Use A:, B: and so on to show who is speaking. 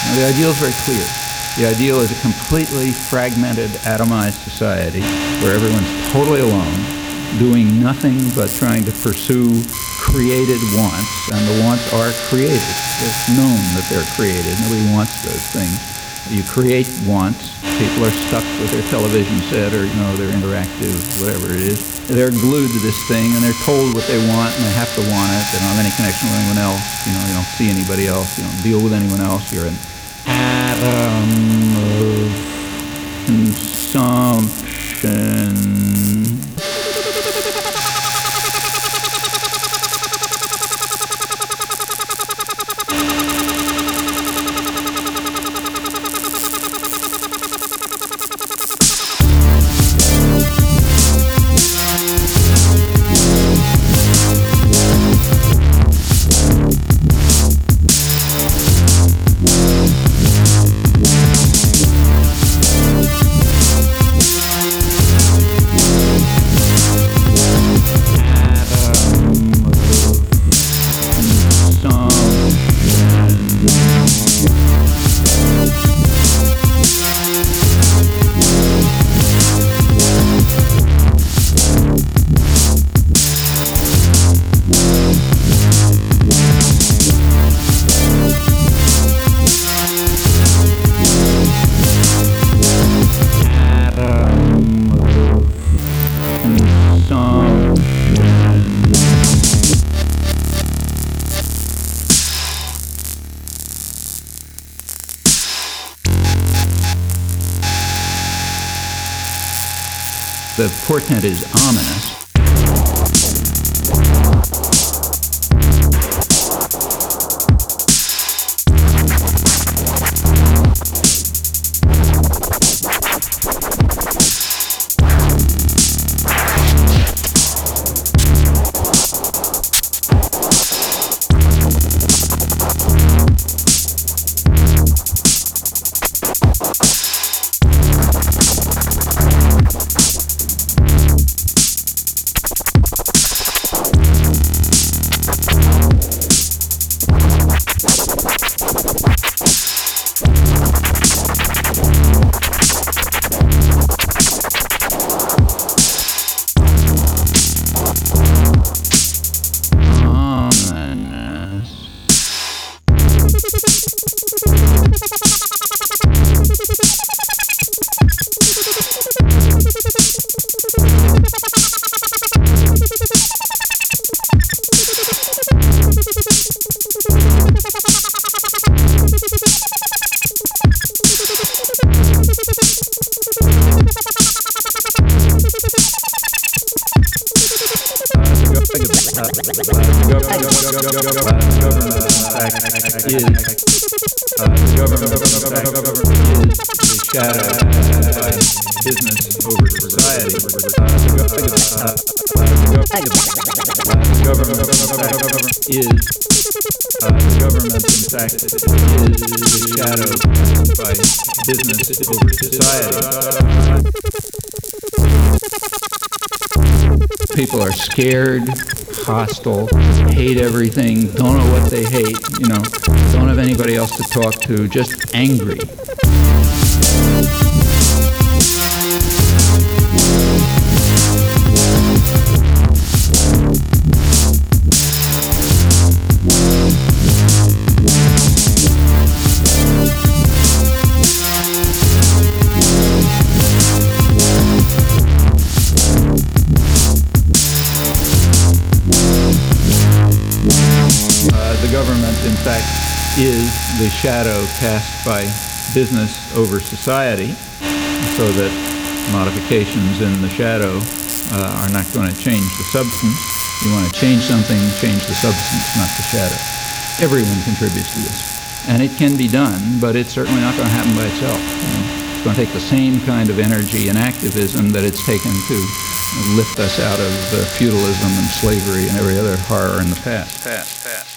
A: Now, the ideal is very clear. The ideal is a completely fragmented, atomized society where everyone's totally alone, doing nothing but trying to pursue created wants, and the wants are created. It's known that they're created. Nobody wants those things. You create wants. People are stuck with their television set or, their interactive, whatever it is. They're glued to this thing, and they're told what they want, and they have to want it. They don't have any connection with anyone else. You don't see anybody else. You don't deal with anyone else. You're an atom of consumption. The portent is ominous. People are scared, hostile, hate everything, don't know what they hate, don't have anybody else to talk to, just angry. The government, in fact, is the shadow cast by business over society, so that modifications in the shadow are not going to change the substance. You want to change something, change the substance, not the shadow. Everyone contributes to this. And it can be done, but it's certainly not going to happen by itself. It's going to take the same kind of energy and activism that it's taken to lift us out of feudalism and slavery and every other horror in the past.